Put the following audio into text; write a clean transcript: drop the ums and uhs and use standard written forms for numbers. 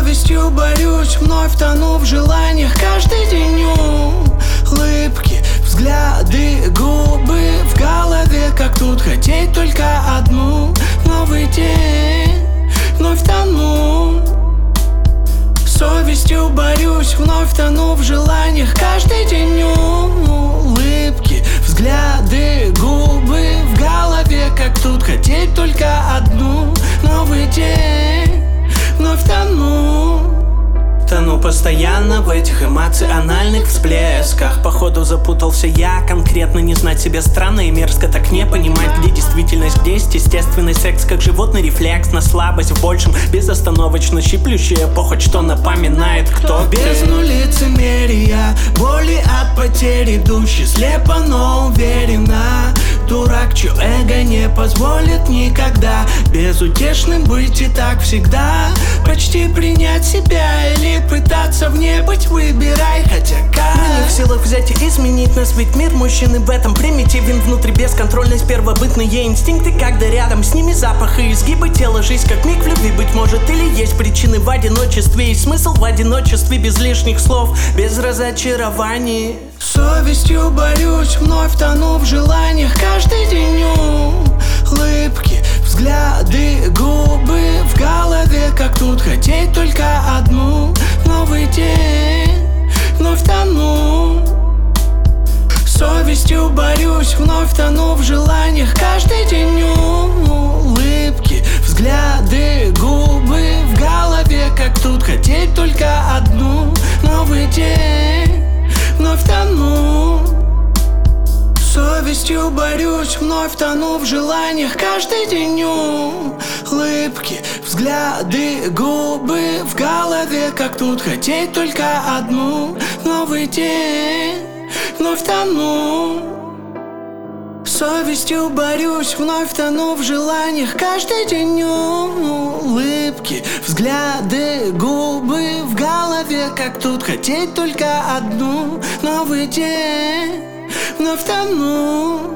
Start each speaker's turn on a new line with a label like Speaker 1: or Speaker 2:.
Speaker 1: совестью борюсь, вновь тону в желаниях каждый день. Улыбки, взгляды, губы в голове, как тут хотеть только одну. Новый день, вновь тону. Совестью борюсь, вновь тону в желаниях каждый день. Улыбки, взгляды, губы в голове, как тут хотеть только одну. Новый день, вновь тону.
Speaker 2: Тону постоянно в этих эмоциональных всплесках. Походу запутался я, конкретно не знать себя странно и мерзко. Так не понимать, где действительность, где есть естественный секс. Как животный рефлекс на слабость в большем, безостановочно щиплющая похоть, что напоминает, кто ты.
Speaker 1: Бездну лицемерия, боли от потери, идущий слепо, но уверенно. Дурак, чье эго не позволит никогда безутешным быть и так всегда. Почти принять себя или пытаться в ней быть, выбирай, хотя как.
Speaker 2: Мы не в силах взять и изменить нас, ведь мир мужчины в этом примитивен. Внутри бесконтрольность, первобытные инстинкты, когда рядом с ними запах и изгибы тела. Жизнь как миг в любви, быть может, или есть причины в одиночестве. И смысл в одиночестве, без лишних слов, без разочарований.
Speaker 1: Совестью борюсь, вновь тону в желаниях каждый день. Улыбки, взгляды, губы в голове, как тут хотеть только одну. Новый день, вновь тону. Совестью борюсь, вновь тону в желаниях каждый день. Улыбки, взгляды, губы в голове, как тут хотеть только одну. Новый день, вновь тону. Совестью борюсь, вновь тону в желаниях каждый день. Улыбки, взгляды, губы в голове, как тут хотеть только одну. Новый день, вновь тону. Совестью борюсь, вновь тону в желаниях каждый день. Улыбки, взгляды, губы в голове, как тут хотеть только одну. Новый день, вновь тону.